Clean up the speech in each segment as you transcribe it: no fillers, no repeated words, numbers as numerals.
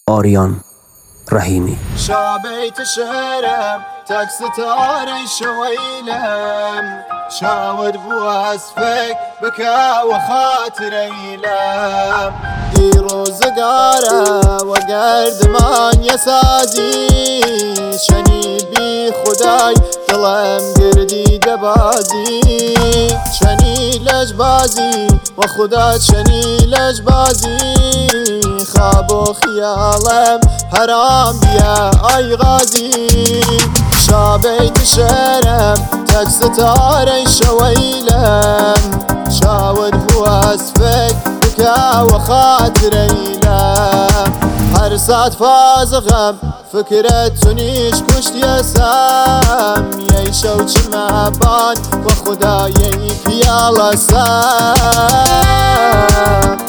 آریان رحیمی. شابيت شرم تاك ستاري شويلم شاور بواسفك بكا وخاطري لم ديروز قارة وقرد من يسازي شني بي خداي دلم قردي دبازي شني لجبازي وخدات شني لجبازي خابو خيالم حرام بيا اي غازي شابيت شرم تاك ستاري شويلم شاور بواسفك بكا وخاطري لم حرسات فازغم فكرة تنيش كشت يسام يشوش مهبان وخدايك يا سام.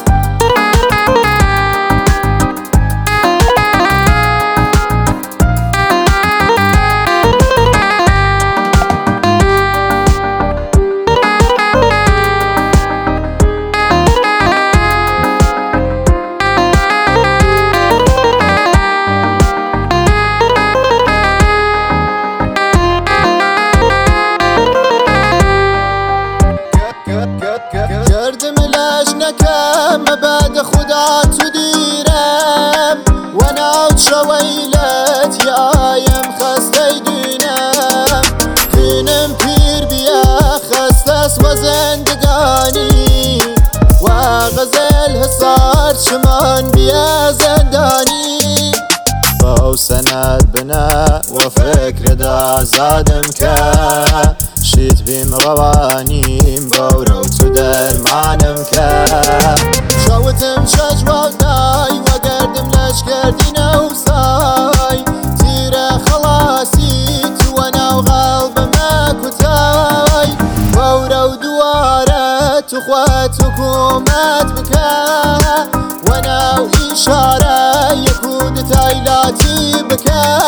گردم لاش نکم بعد خدا تو دیرم و ناو شویلت یایم خسته دینم کنم پیر بیا خستس و زندگانی و غزل حصار شمان بیا زندانی باو سند بنا و فکر دا زادم که شيت بيم روانيم قورو تدر معنم كا شوتم شجواتاي وقردم لشكردي نوساي تيرا خلاصي توانا وغالب ما كتاي قورو دوارت اخوات حكومات بكا وانا وإشارة يكون تايلاتي بكا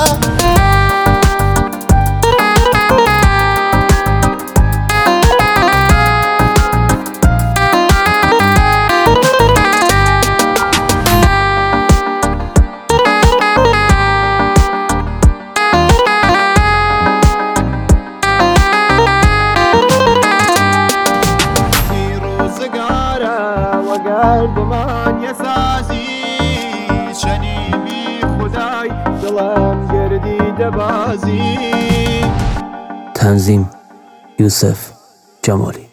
قلب من يسازي شني بي خداي دلم قردي دبازي. تنظیم یوسف جمالی.